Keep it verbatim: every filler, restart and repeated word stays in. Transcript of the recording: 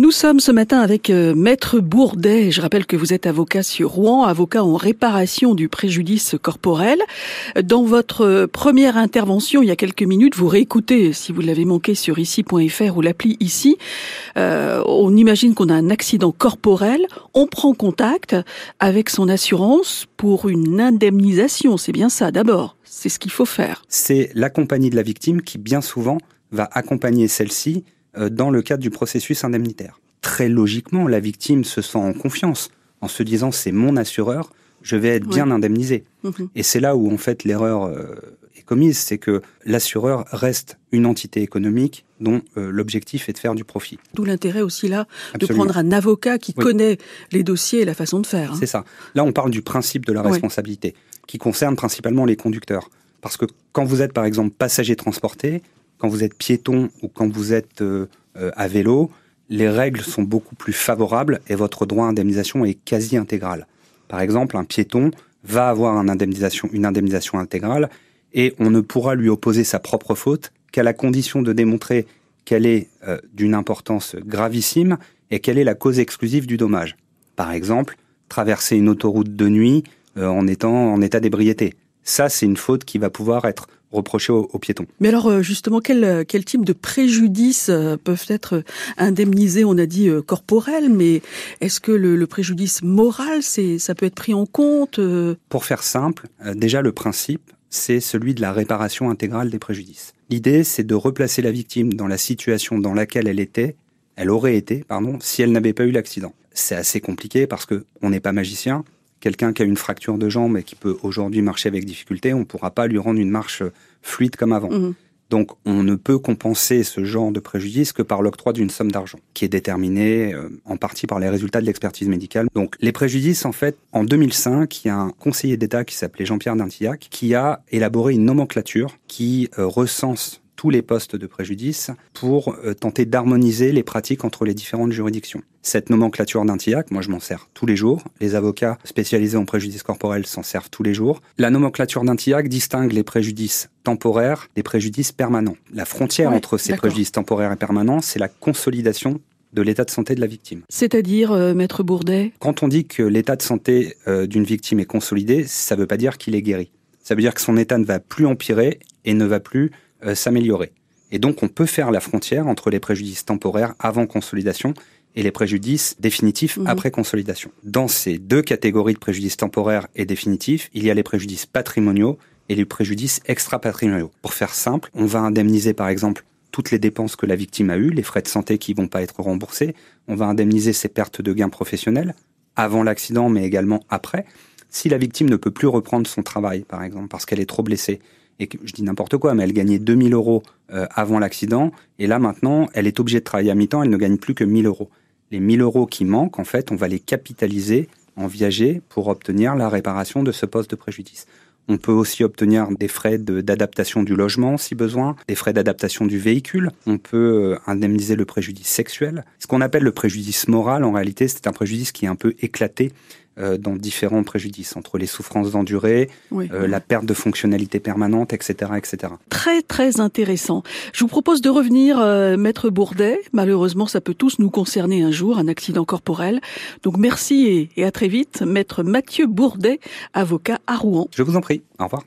Nous sommes ce matin avec euh, Maître Bourdet. Je rappelle que vous êtes avocat sur Rouen, avocat en réparation du préjudice corporel. Dans votre euh, première intervention, il y a quelques minutes, vous réécoutez, si vous l'avez manqué, sur ici point f r ou l'appli Ici. Euh, on imagine qu'on a un accident corporel. On prend contact avec son assurance pour une indemnisation. C'est bien ça, d'abord. C'est ce qu'il faut faire. C'est la compagnie de la victime qui, bien souvent, va accompagner celle-ci dans le cadre du processus indemnitaire. Très logiquement, la victime se sent en confiance en se disant « c'est mon assureur, je vais être bien ouais. indemnisé mmh. ». Et c'est là où en fait l'erreur euh, est commise, c'est que l'assureur reste une entité économique dont euh, l'objectif est de faire du profit. D'où l'intérêt aussi là Absolument. de prendre un avocat qui oui. connaît les dossiers et la façon de faire. Hein. C'est ça. Là on parle du principe de la responsabilité, ouais. qui concerne principalement les conducteurs. Parce que quand vous êtes par exemple passager transporté, quand vous êtes piéton ou quand vous êtes euh, euh, à vélo, les règles sont beaucoup plus favorables et votre droit à indemnisation est quasi intégral. Par exemple, un piéton va avoir une indemnisation, une indemnisation intégrale et on ne pourra lui opposer sa propre faute qu'à la condition de démontrer qu'elle est euh, d'une importance gravissime et quelle est la cause exclusive du dommage. Par exemple, traverser une autoroute de nuit euh, en étant en état d'ébriété. Ça, c'est une faute qui va pouvoir être reproché aux, aux piétons. Mais alors justement, quel, quel type de préjudices peuvent être indemnisés? On a dit euh, corporel, mais est-ce que le, le préjudice moral, c'est, ça peut être pris en compte? Pour faire simple, euh, déjà le principe, c'est celui de la réparation intégrale des préjudices. L'idée, c'est de replacer la victime dans la situation dans laquelle elle était, elle aurait été, pardon, si elle n'avait pas eu l'accident. C'est assez compliqué parce que on n'est pas magicien. Quelqu'un qui a une fracture de jambe et qui peut aujourd'hui marcher avec difficulté, on ne pourra pas lui rendre une marche fluide comme avant. Mmh. Donc, on ne peut compenser ce genre de préjudice que par l'octroi d'une somme d'argent, qui est déterminée euh, en partie par les résultats de l'expertise médicale. Donc, les préjudices, en fait, en deux mille cinq, il y a un conseiller d'État qui s'appelait Jean-Pierre Dintillac, qui a élaboré une nomenclature qui euh, recense tous les postes de préjudice pour euh, tenter d'harmoniser les pratiques entre les différentes juridictions. Cette nomenclature d'Intillac, moi je m'en sers tous les jours. Les avocats spécialisés en préjudice corporel s'en servent tous les jours. La nomenclature d'Intillac distingue les préjudices temporaires des préjudices permanents. La frontière oui, entre ces d'accord. préjudices temporaires et permanents, c'est la consolidation de l'état de santé de la victime. C'est-à-dire, euh, Maître Bourdet ? Quand on dit que l'état de santé euh, d'une victime est consolidé, ça ne veut pas dire qu'il est guéri. Ça veut dire que son état ne va plus empirer et ne va plus euh, s'améliorer. Et donc, on peut faire la frontière entre les préjudices temporaires avant consolidation et les préjudices définitifs mmh. après consolidation. Dans ces deux catégories de préjudices temporaires et définitifs, il y a les préjudices patrimoniaux et les préjudices extra-patrimoniaux. Pour faire simple, on va indemniser par exemple toutes les dépenses que la victime a eues, les frais de santé qui ne vont pas être remboursés. On va indemniser ses pertes de gains professionnels avant l'accident, mais également après. Si la victime ne peut plus reprendre son travail, par exemple, parce qu'elle est trop blessée, et que, je dis n'importe quoi, mais elle gagnait deux mille euros euh, avant l'accident, et là maintenant, elle est obligée de travailler à mi-temps, elle ne gagne plus que mille euros. Les mille euros qui manquent, en fait, on va les capitaliser en viager pour obtenir la réparation de ce poste de préjudice. On peut aussi obtenir des frais de, d'adaptation du logement, si besoin, des frais d'adaptation du véhicule. On peut euh, indemniser le préjudice sexuel. Ce qu'on appelle le préjudice moral, en réalité, c'est un préjudice qui est un peu éclaté euh, dans différents préjudices, entre les souffrances endurées, oui, euh, oui. la perte de fonctionnalité permanente, et cetera, et cetera. Très, très intéressant. Je vous propose de revenir, euh, Maître Bourdet. Malheureusement, ça peut tous nous concerner un jour, un accident corporel. Donc, merci et, et à très vite, Maître Mathieu Bourdet, avocat à Rouen. Je vous en prie. Au revoir.